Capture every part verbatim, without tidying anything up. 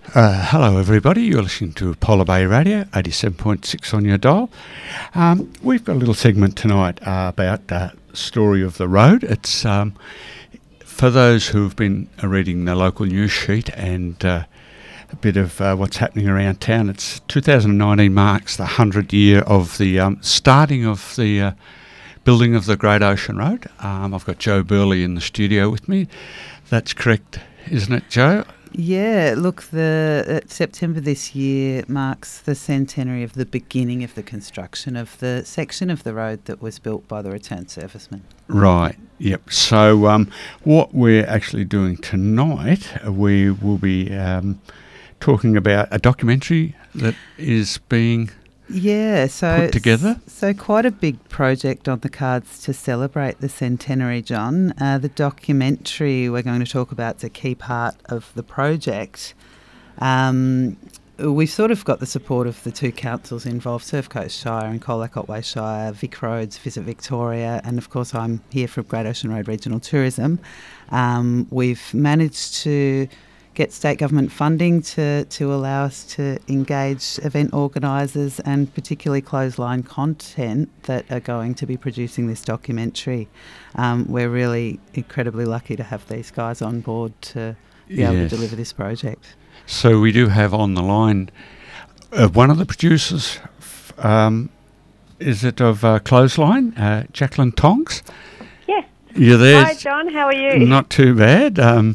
Uh, hello everybody, you're listening to Polar Bay Radio, eighty-seven point six on your dial. Um, we've got a little segment tonight uh, about the story of the road. It's um, for those who've been uh, reading the local news sheet and uh, a bit of uh, what's happening around town. It's two thousand nineteen marks the hundredth year of the um, starting of the uh, building of the Great Ocean Road. Um, I've got Joe Burley in the studio with me. That's correct, isn't it, Joe? Yeah, look, the uh, September this year marks the centenary of the beginning of the construction of the section of the road that was built by the returned servicemen. Right, yep. So um, what we're actually doing tonight, we will be um, talking about a documentary that is being yeah, so put together. So quite a big project on the cards to celebrate the centenary, John. Uh, the documentary we're going to talk about is a key part of the project. Um, we've sort of got the support of the two councils involved, Surf Coast Shire and Colac Otway Shire, Vic Roads, Visit Victoria, and of course I'm here from Great Ocean Road Regional Tourism. Um, we've managed to get state government funding to, to allow us to engage event organisers and particularly Clothesline Content that are going to be producing this documentary. Um, we're really incredibly lucky to have these guys on board to be yes. able to deliver this project. So we do have on the line uh, one of the producers, um, is it of uh, Clothesline, uh, Jacqueline Tonks? Yes. You're there. Hi John, how are you? Not too bad. Um,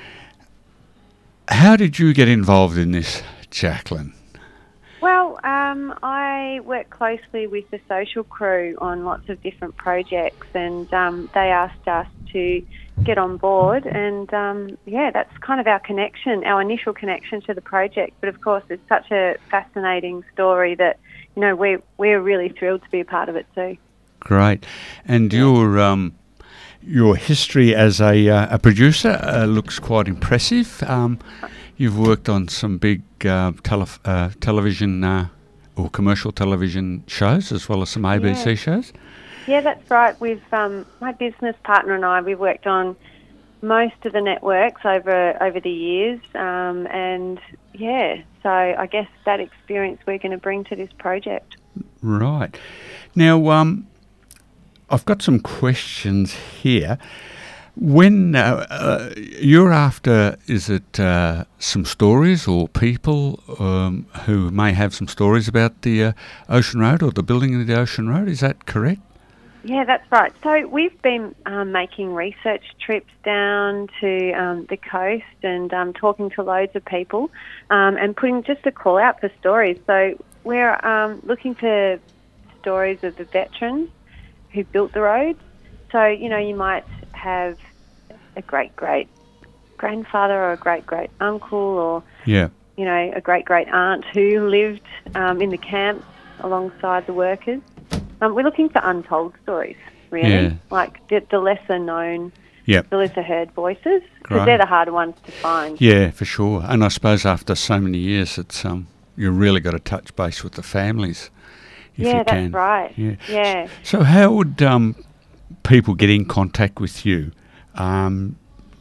How did you get involved in this, Jacqueline? Well, um, I work closely with the social crew on lots of different projects, and um, they asked us to get on board, and um, yeah, that's kind of our connection, our initial connection to the project. But of course, it's such a fascinating story that, you know, we're, we're really thrilled to be a part of it too. Great. And yeah. your um, your history as a, uh, a producer uh, looks quite impressive. Um, you've worked on some big uh, tele- uh, television uh, or commercial television shows as well as some A B C yeah. shows. Yeah, that's right. We've um, my business partner and I, we've worked on most of the networks over over the years, um, and yeah, so I guess that experience we're going to bring to this project. Right. Now, um, I've got some questions here. When uh, uh, you're after, is it uh, some stories or people um, who may have some stories about the uh, Ocean Road or the building of the Ocean Road? Is that correct? Yeah, that's right. So we've been um, making research trips down to um, the coast and um, talking to loads of people um, and putting just a call out for stories. So we're um, looking for stories of the veterans who built the road. So, you know, you might have a great-great-grandfather or a great-great-uncle or, yeah. you know, a great-great-aunt who lived um, in the camps alongside the workers. Um, we're looking for untold stories, really, yeah. like the, the lesser-known, yep. the lesser-heard voices, because they're the harder ones to find. Yeah, for sure. And I suppose after so many years, it's um, you've really got to touch base with the families. If yeah, you that's can. right. Yeah. yeah. So how would um, people get in contact with you um,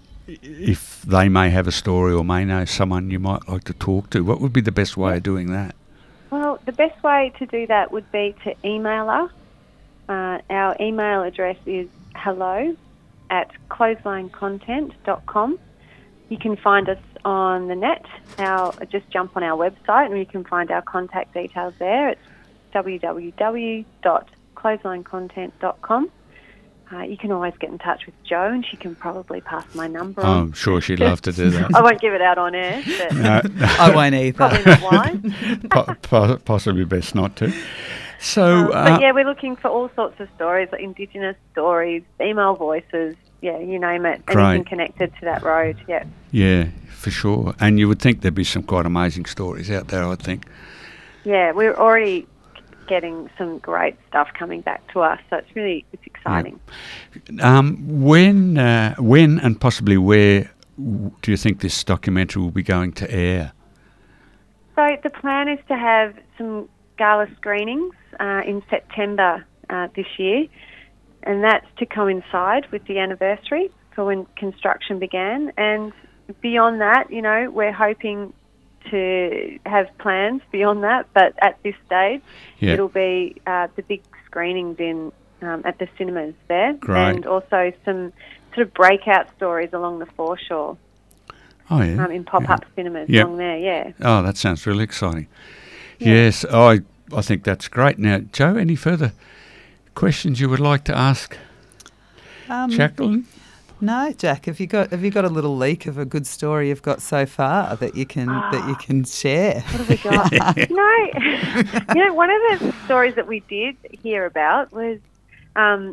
if they may have a story or may know someone you might like to talk to? What would be the best way of doing that? Well, the best way to do that would be to email us. Uh, our email address is hello at clothesline content dot com. You can find us on the net. Our, just jump on our website and you can find our contact details there. It's w w w dot clothesline content dot com. Uh, you can always get in touch with Jo and she can probably pass my number oh, on. I'm sure she'd love to do that. I won't give it out on air. But no, I won't either. Probably not wise. po- po- possibly best not to. So, um, uh, But yeah, we're looking for all sorts of stories, like Indigenous stories, female voices, yeah, you name it, great. Anything connected to that road, yeah. Yeah, for sure. And you would think there'd be some quite amazing stories out there, I think. Yeah, we're already getting some great stuff coming back to us, so it's really it's exciting. Yeah. Um, when, uh, when and possibly where w- do you think this documentary will be going to air? So the plan is to have some gala screenings uh, in September uh, this year, and that's to coincide with the anniversary for when construction began. And beyond that, you know, we're hoping to have plans beyond that, but at this stage, Yeah. it'll be uh, the big screenings in um, at the cinemas there, Great. and also some sort of breakout stories along the foreshore Oh, yeah. um, in pop-up cinemas Yep. along there. Yeah. Oh, that sounds really exciting. Yeah. Yes, I I think that's great. Now, Joe, any further questions you would like to ask Um, Jacqueline? No, Jack. Have you got have you got a little leak of a good story you've got so far that you can that you can share? What have we got? you know, you know, one of the stories that we did hear about was um,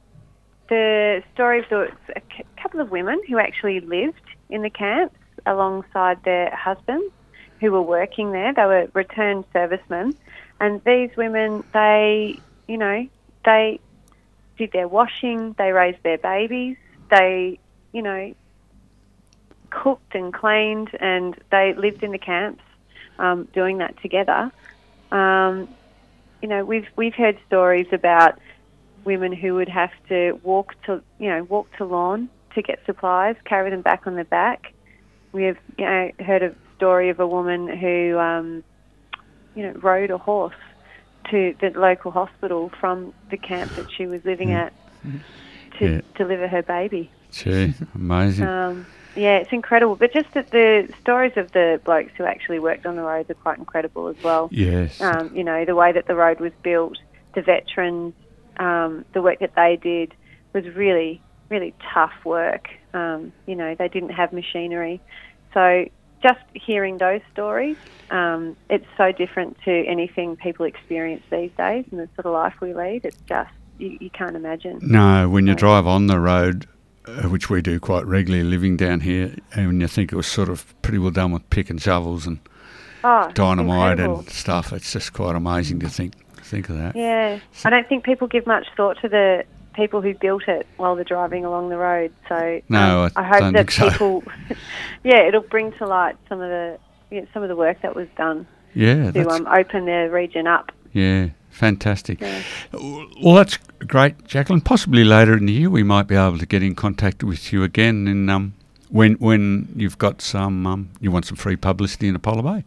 the story of the, a c- couple of women who actually lived in the camps alongside their husbands who were working there. They were returned servicemen, and these women, they, you know, they did their washing, they raised their babies, they, you know, cooked and cleaned, and they lived in the camps um, doing that together. Um, you know, we've we've heard stories about women who would have to walk to, you know, walk to lawn to get supplies, carry them back on their back. We have, you know, heard a story of a woman who, um, you know, rode a horse to the local hospital from the camp that she was living at to Yeah. deliver her baby. Gee, amazing. Um, yeah, it's incredible. But just that the stories of the blokes who actually worked on the roads are quite incredible as well. Yes. Um, you know, the way that the road was built, the veterans, um, the work that they did was really, really tough work. Um, you know, they didn't have machinery. So just hearing those stories, um, it's so different to anything people experience these days and the sort of life we lead. It's just, you, you can't imagine. No, when you drive on the road, uh, which we do quite regularly living down here, and you think it was sort of pretty well done with pick and shovels and Oh, dynamite incredible. and stuff, it's just quite amazing to think think of that. Yeah, I don't think people give much thought to the people who built it while they're driving along the road. So No, um, I I hope don't that think so. people, yeah, it'll bring to light some of the you know, some of the work that was done Yeah, to that's, um, open the region up. yeah, fantastic. Yeah. Well, that's great, Jacqueline. Possibly later in the year we might be able to get in contact with you again in um, when when you've got some, um, you want some free publicity in Apollo Bay.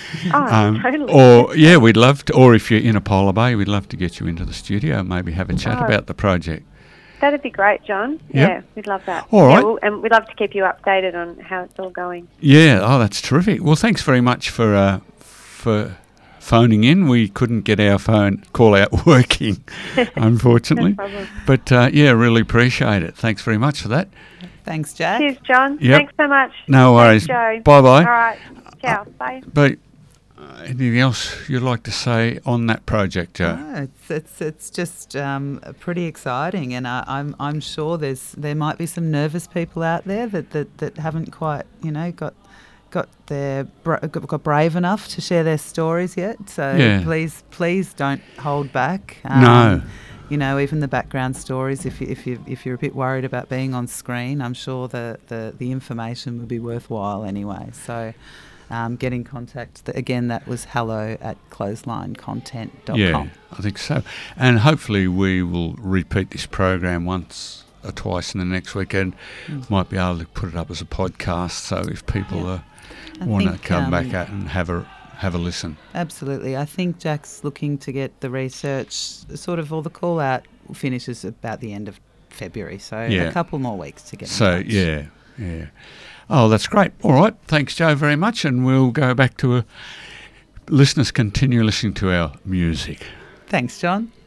Oh, totally. Or, yeah, we'd love to, or if you're in Apollo Bay, we'd love to get you into the studio and maybe have a chat Oh. about the project. That'd be great, John. Yep. Yeah, we'd love that. All yeah, right. we'll, and we'd love to keep you updated on how it's all going. Yeah, oh, that's terrific. Well, thanks very much for uh, for phoning in. We couldn't get our phone call out working, unfortunately. No problem. But, uh, yeah, really appreciate it. Thanks very much for that. Thanks, Jack. Cheers, John. Yep. Thanks so much. No worries. Thanks, Joe. Bye-bye. All right. Ciao. Bye. But uh, anything else you'd like to say on that project, Joe? No, it's it's it's just um, pretty exciting, and I, I'm I'm sure there's there might be some nervous people out there that, that, that haven't quite you know got got their bra- got, got brave enough to share their stories yet. So Yeah. please please don't hold back. No. You know, even the background stories. If you, if you if you're a bit worried about being on screen, I'm sure the the, the information would be worthwhile anyway. So. Um, get in contact. Th- Again, that was hello at clothesline content dot com. Yeah, I think so. And hopefully we will repeat this program once or twice in the next weekend. Mm. Might be able to put it up as a podcast, so if people Yeah. uh, I want to think, come um, back out and have a have a listen. Absolutely. I think Jack's looking to get the research, sort of all the call out finishes about the end of February, so Yeah. a couple more weeks to get in So, touch. yeah, yeah. Oh, that's great. All right. Thanks, Joe, very much. And we'll go back to a listeners continue listening to our music. Thanks, John.